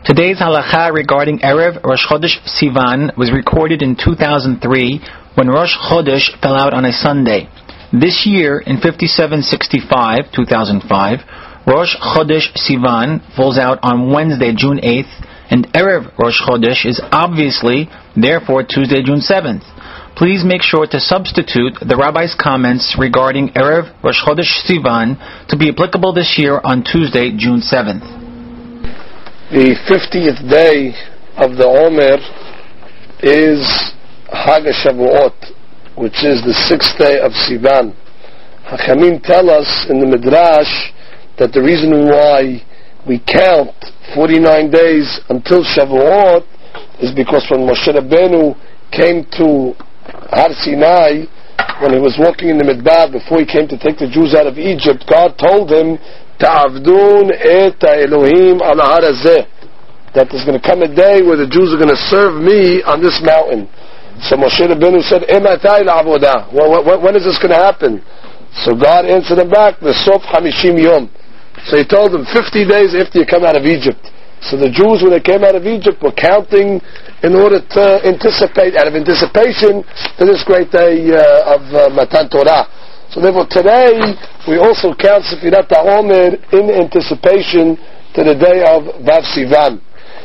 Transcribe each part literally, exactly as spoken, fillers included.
Today's halacha regarding Erev Rosh Chodesh Sivan was recorded in two thousand three when Rosh Chodesh fell out on a Sunday. This year, in fifty-seven sixty-five, two thousand five, Rosh Chodesh Sivan falls out on Wednesday, June eighth, and Erev Rosh Chodesh is obviously, therefore, Tuesday, June seventh. Please make sure to substitute the Rabbi's comments regarding Erev Rosh Chodesh Sivan to be applicable this year on Tuesday, June seventh. The fiftieth day of the Omer is Chag HaShavuot, which is the sixth day of Sivan. Hachamim tell us in the Midrash that the reason why we count forty-nine days until Shavuot is because when Moshe Rabbeinu came to Har Sinai, when he was walking in the Midbar before he came to take the Jews out of Egypt, God told him, Ta'avdun et Elohim ala har hazeh, that there's going to come a day where the Jews are going to serve me on this mountain. So Moshe Rabbeinu said, Ematay la'avodah, when is this going to happen? So God answered him back, the Sof Hamishim Yom. So he told them, fifty days after you come out of Egypt. So the Jews, when they came out of Egypt, were counting in order to anticipate, out of anticipation, to this great day uh, of uh, Matan Torah. So therefore today, we also count Sefirat HaOmer in anticipation to the day of Vav Sivan.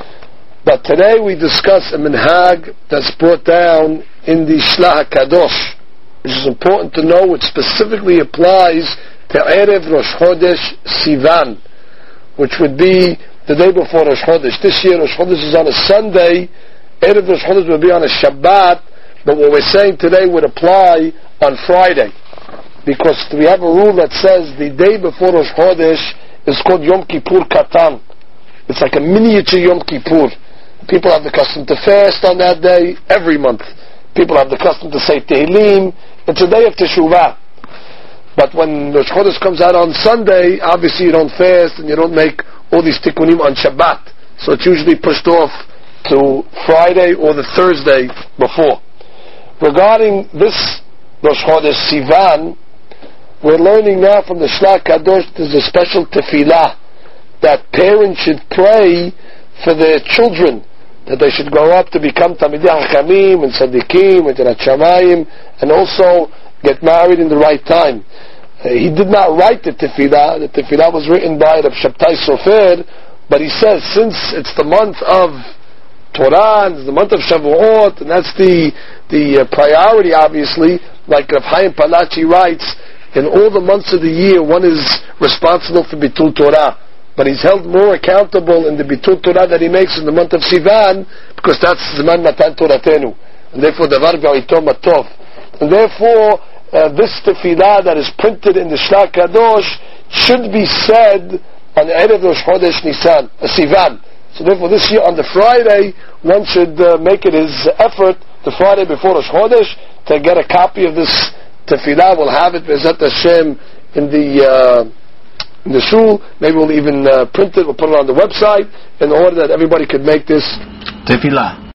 But today we discuss a minhag that's brought down in the Shlah HaKadosh, which is important to know, which specifically applies to Erev Rosh Chodesh Sivan, which would be the day before Rosh Chodesh. This year Rosh Chodesh is on a Sunday, Erev Rosh Chodesh will be on a Shabbat, but what we're saying today would apply on Friday. Because we have a rule that says the day before Rosh Chodesh is called Yom Kippur Katan. It's like a miniature Yom Kippur. People have the custom to fast on that day every month. People have the custom to say Tehillim. It's a day of Teshuvah. But when Rosh Chodesh comes out on Sunday, obviously you don't fast and you don't make all these tikkunim on Shabbat. So it's usually pushed off to Friday or the Thursday before. Regarding this Rosh Chodesh Sivan, we're learning now from the Shlah Kadosh there's a special tefillah that parents should pray for their children, that they should grow up to become Talmidei Chachamim and Tzaddikim and Yirat Shamayim, and also get married in the right time. Uh, he did not write the tefillah. The tefillah was written by Reb Shabtai Sofer, but he says since it's the month of Torah, and it's the month of Shavuot, and that's the the uh, priority, obviously, like Rav Chaim Palachi writes, in all the months of the year, one is responsible for Bitul Torah. But he's held more accountable in the Bitul Torah that he makes in the month of Sivan, because that's Zman Matan Toratenu. And therefore, Davar V'Aito Matov. And therefore, uh, this tefillah that is printed in the Shlah Kadosh should be said on the Erev Rosh Chodesh Nisan, uh, Sivan. So therefore, this year on the Friday, one should uh, make it his effort, the Friday before Rosh Chodesh, to get a copy of this tefillah. We'll have it, Be'ezat Hashem, in the uh, in the shul. Maybe we'll even uh, print it, we'll put it on the website, in order that everybody could make this tefillah.